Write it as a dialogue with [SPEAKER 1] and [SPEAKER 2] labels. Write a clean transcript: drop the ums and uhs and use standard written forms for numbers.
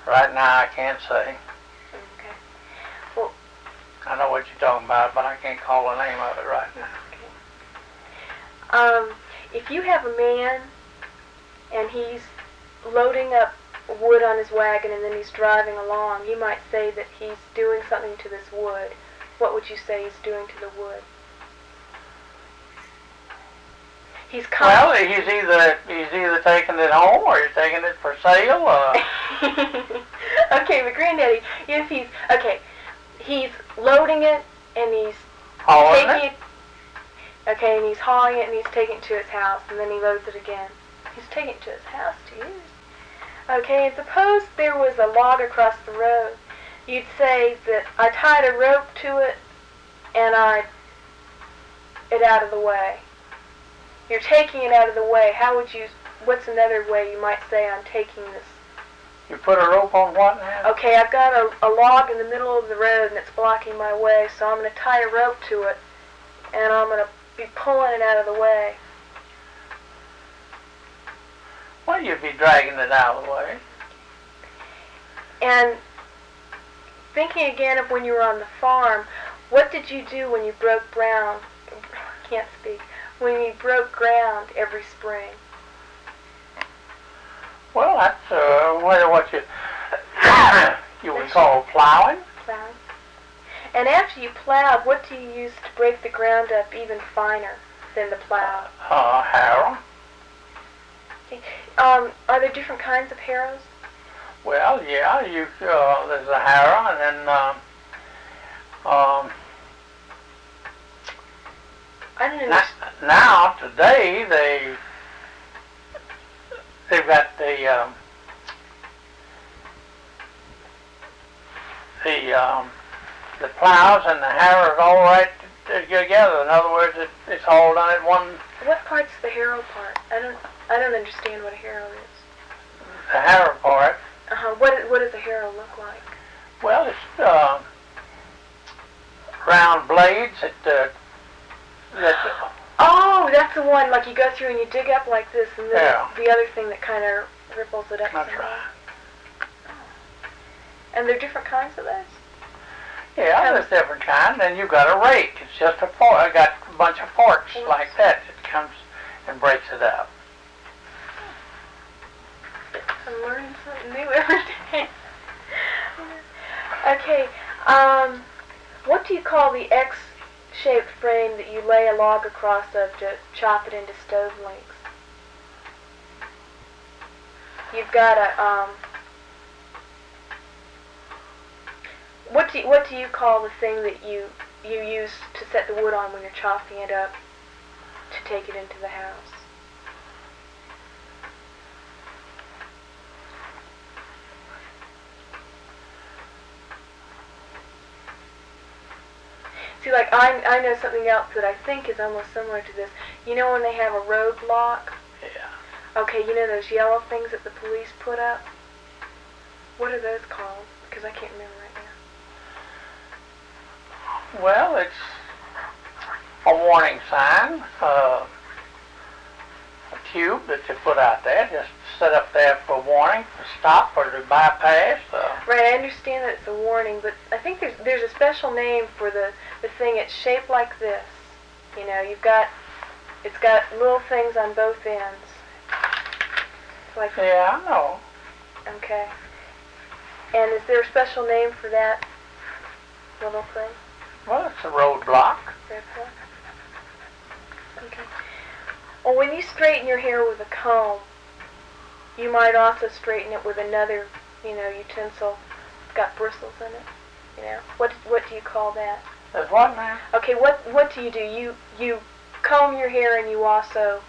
[SPEAKER 1] Right now I can't say.
[SPEAKER 2] Okay. Well,
[SPEAKER 1] I know what you're talking about, but I can't call the name of it right now.
[SPEAKER 2] okay. If you have a man and he's loading up wood on his wagon and then he's driving along, you might say that he's doing something to this wood. What would you say he's doing to the wood?
[SPEAKER 1] Well, he's either taking it home or he's taking it for sale.
[SPEAKER 2] Okay, but Granddaddy, if he's loading it and he's
[SPEAKER 1] hauling
[SPEAKER 2] taking it. Okay, and he's hauling it and he's taking it to his house and then he loads it again. He's taking it to his house to use. Okay, and suppose there was a log across the road. You'd say that I tied a rope to it and I it out of the way. You're taking it out of the way. What's another way you might say I'm taking this?
[SPEAKER 1] You put a rope on what now?
[SPEAKER 2] Okay, I've got a log in the middle of the road and it's blocking my way, so I'm going to tie a rope to it and I'm going to be pulling it out of the way.
[SPEAKER 1] Well, you'd be dragging it out of the way.
[SPEAKER 2] And thinking again of when you were on the farm, what did you do when you broke ground? Can't speak. When you broke ground every spring?
[SPEAKER 1] Well, that's what you would call plowing.
[SPEAKER 2] Plowing. And after you plowed, what do you use to break the ground up even finer than the plow?
[SPEAKER 1] Harrow.
[SPEAKER 2] Okay. Are there different kinds of harrows?
[SPEAKER 1] Well, yeah, there's a harrow, and then
[SPEAKER 2] I don't know.
[SPEAKER 1] Now today they've got the plows and the harrows all right together. In other words, it's all done at one.
[SPEAKER 2] What part's the harrow part? I don't understand what a harrow is.
[SPEAKER 1] The harrow part.
[SPEAKER 2] What does a harrow look like?
[SPEAKER 1] Well, it's round blades that.
[SPEAKER 2] Oh, that's the one. Like you go through and you dig up like this, and then
[SPEAKER 1] Yeah.
[SPEAKER 2] the other thing that kind of ripples it up.
[SPEAKER 1] That's right.
[SPEAKER 2] And there are different kinds of those?
[SPEAKER 1] Yeah, there's different kinds. And you've got a rake. It's just a fork. I got a bunch of forks like that. It comes and breaks it up.
[SPEAKER 2] I'm learning something new every day. Okay, what do you call the X-shaped frame that you lay a log across of to chop it into stove lengths? You've got a, what do you call the thing that you use to set the wood on when you're chopping it up to take it into the house? See, like, I know something else that I think is almost similar to this. You know when they have a roadblock?
[SPEAKER 1] Yeah.
[SPEAKER 2] Okay, you know those yellow things that the police put up? What are those called? Because I can't remember right now.
[SPEAKER 1] Well, it's a warning sign, a tube that you put out there, just set up there for warning, for stop or to bypass.
[SPEAKER 2] Right, I understand that it's a warning, but I think there's a special name for the thing. It's shaped like this. You know, it's got little things on both ends. Like,
[SPEAKER 1] yeah, I know.
[SPEAKER 2] Okay. And is there a special name for that little thing?
[SPEAKER 1] Well, it's a roadblock.
[SPEAKER 2] Okay. Well, when you straighten your hair with a comb, you might also straighten it with another, utensil. It's got bristles in it. You know, what do you call that?
[SPEAKER 1] There's what now?
[SPEAKER 2] Okay, what do? You comb your hair and you also